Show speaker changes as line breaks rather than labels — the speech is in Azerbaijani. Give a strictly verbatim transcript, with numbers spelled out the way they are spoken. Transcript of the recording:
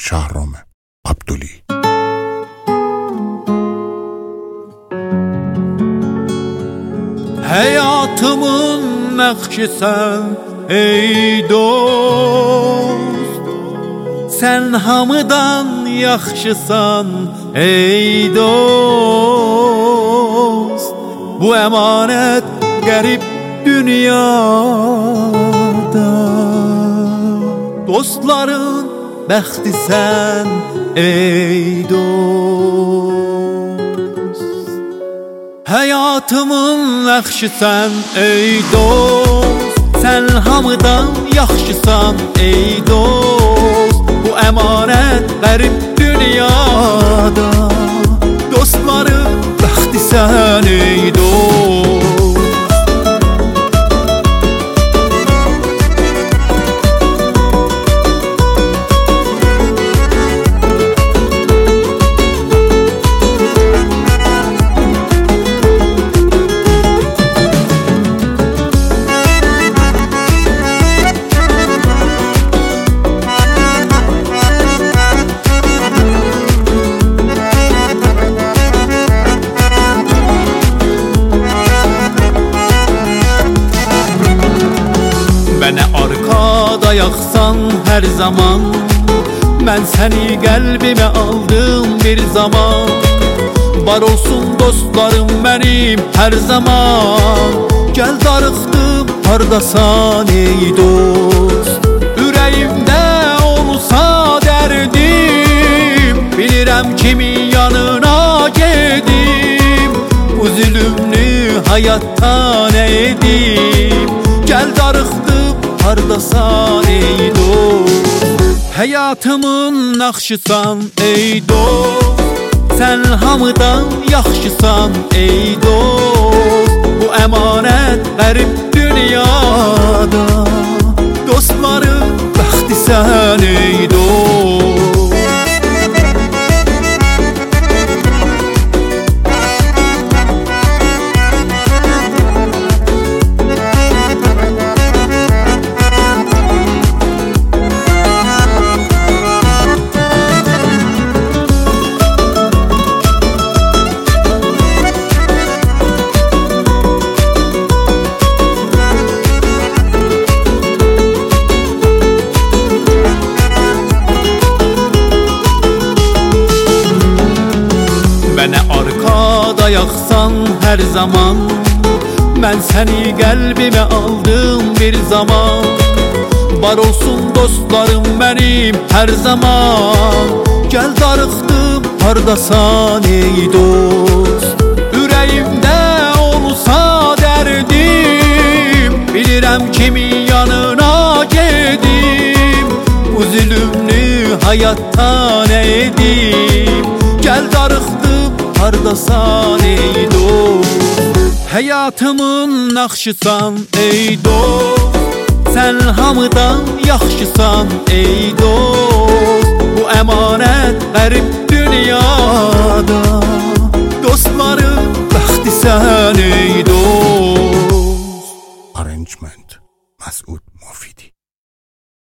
Şahrame Abduli.
Hayatımın nakşi sen ey dost, sen hamıdan yaxşısan ey dost. Bu emanet garip dünyada, dostların bəxti sen ey dost. Hayatımın yaxşı sen ey dost, sen hamıdan yaxşısan ey dost. Bu emanet garip dünyada, dostların bəxti sen ey dost. Bana arkada yaksan her zaman, ben seni kalbime aldım bir zaman. Var olsun dostlarım benim her zaman, gel darıxdım hardasan ey dost. Ürəyimdə olsa derdim, bilirəm kimin yanına gedim. Bu zülümlü hayatta ne edim, gel darıxdım hardasan ey dost. Hayatımın nakşısan ey dost, sen hamıdan yaxşısan ey dost. Bu emanet garip dünyada, dostların bəxti sen ey dost. Bana arkada yaksan her zaman, ben seni kalbime aldım bir zaman. Var olsun dostlarım benim her zaman, gel darıxdım hardasan ey dost. Ürəyimdə olsa derdim, bilirəm kimin yanına gedim. Bu zülümlü hayatta ne edim, gel darıxdım hardasan ey dost. Hayatımın nakşısan ey dost, sen hamıdan yaxşısan ey dost. Bu emanet garip dünyada, dostların bəxti sen ey dost.
Arrangement Mas'ud